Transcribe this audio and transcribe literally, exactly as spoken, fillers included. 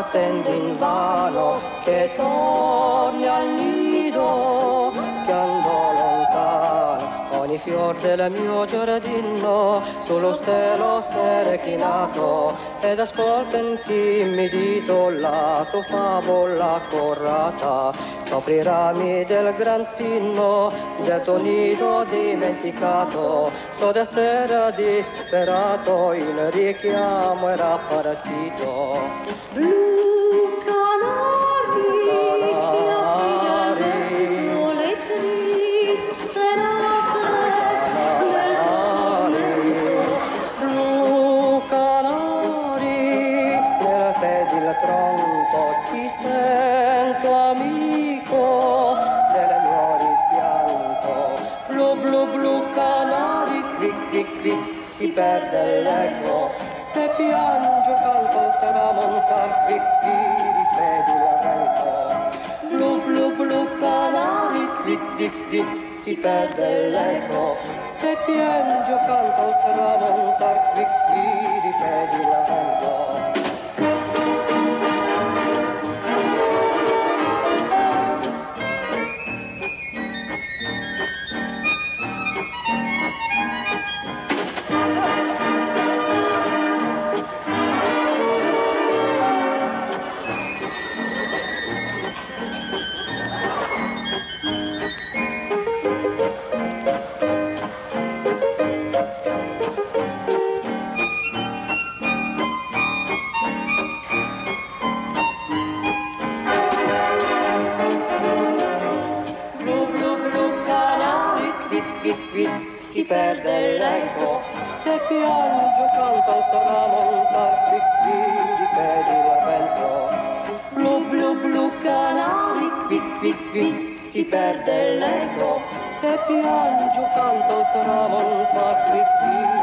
attende invano che torni al nido, che andò lontano ogni fior del mio giardino, sullo stelo s'è reclinato ed ascolta intimidito la tua favola corrata, sopra i rami del gran pinno del tuo nido dimenticato, so d'essere disperato, il richiamo era partito. Blu canari, canari, le triste blu canari, nella fede il tronco ti sento amico del mio rimpianto, blu blu blu canari, cric cric cric, si perde l'eco, se piango canto il tramontar, cric cric, ripeti il vento, blu blu blu canari, cric cric cric, si perde l'eco, se piango canto il tramontar, cric cric, ripeti il vento. Si perde l'eco, se piango canto al tramontar, cric cric, ripeti il vento, blu blu blu canari, cric cric cric, si perde l'eco, se piango canto al tramontar, cric cric.